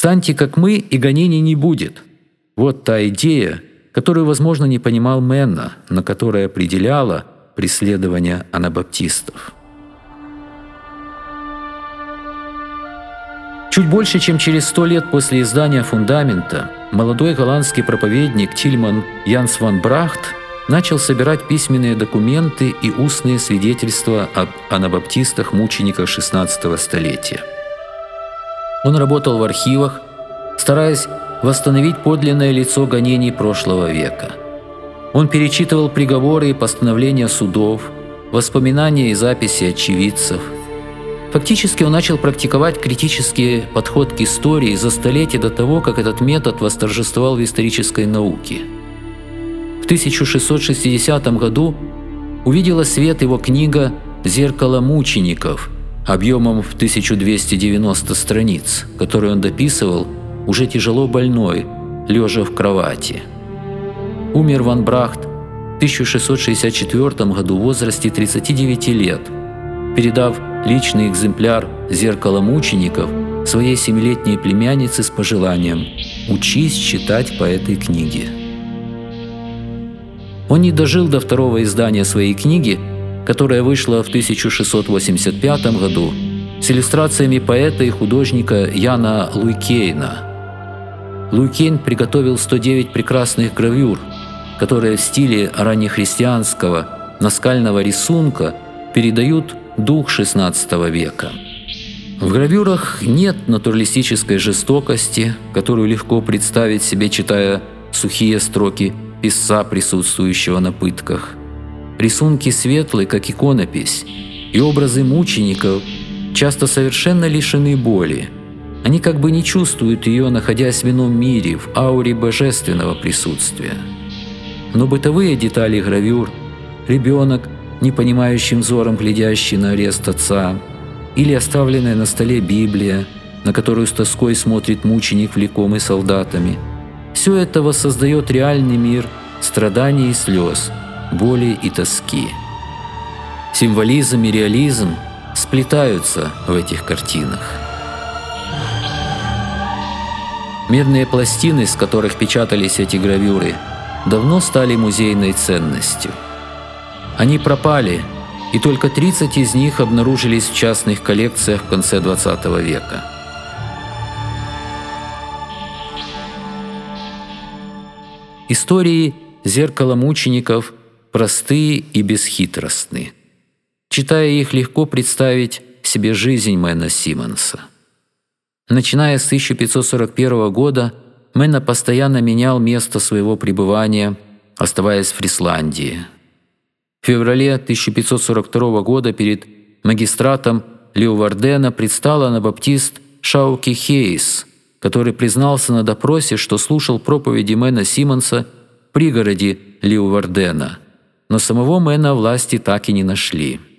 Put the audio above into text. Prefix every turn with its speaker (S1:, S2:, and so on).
S1: «Станьте, как мы, и гонений не будет». Вот та идея, которую, возможно, не понимал Менна, но которая определяла преследование анабаптистов. Чуть больше, чем через 100 лет после издания «Фундамента», молодой голландский проповедник Тильман Янс ван Брахт начал собирать письменные документы и устные свидетельства об анабаптистах-мучениках XVI столетия. Он работал в архивах, стараясь восстановить подлинное лицо гонений прошлого века. Он перечитывал приговоры и постановления судов, воспоминания и записи очевидцев. Фактически он начал практиковать критический подход к истории за столетие до того, как этот метод восторжествовал в исторической науке. В 1660 году увидела свет его книга «Зеркало мучеников» объемом в 1290 страниц, которую он дописывал, уже тяжело больной, лежа в кровати. Умер ван Брахт в 1664 году в возрасте 39 лет, передав личный экземпляр «Зеркала мучеников» своей 7-летней племяннице с пожеланием «Учись читать по этой книге». Он не дожил до второго издания своей книги, которая вышла в 1685 году с иллюстрациями поэта и художника Яна Луйкейна. Луйкейн приготовил 109 прекрасных гравюр, которые в стиле раннехристианского наскального рисунка передают дух XVI века. В гравюрах нет натуралистической жестокости, которую легко представить себе, читая сухие строки писца, присутствующего на пытках. Рисунки светлые, как иконопись, и образы мучеников часто совершенно лишены боли. Они как бы не чувствуют ее, находясь в ином мире, в ауре божественного присутствия. Но бытовые детали гравюр, ребенок, не понимающим взором глядящий на арест отца, или оставленная на столе Библия, на которую с тоской смотрит мученик, влекомый солдатами, все это воссоздает реальный мир страданий и слез, боли и тоски. Символизм и реализм сплетаются в этих картинах. Медные пластины, с которых печатались эти гравюры, давно стали музейной ценностью. Они пропали, и только 30 из них обнаружились в частных коллекциях в конце XX века. Истории «Зеркала мучеников» простые и бесхитростны. Читая их, легко представить себе жизнь Мэна Симонса. Начиная с 1541 года, Менна постоянно менял место своего пребывания, оставаясь в Фрисландии. В феврале 1542 года перед магистратом Леувардена предстал анабаптист Шауки Хейс, который признался на допросе, что слушал проповеди Мэна Симонса в пригороде Леувардена, но самого Мэна власти так и не нашли.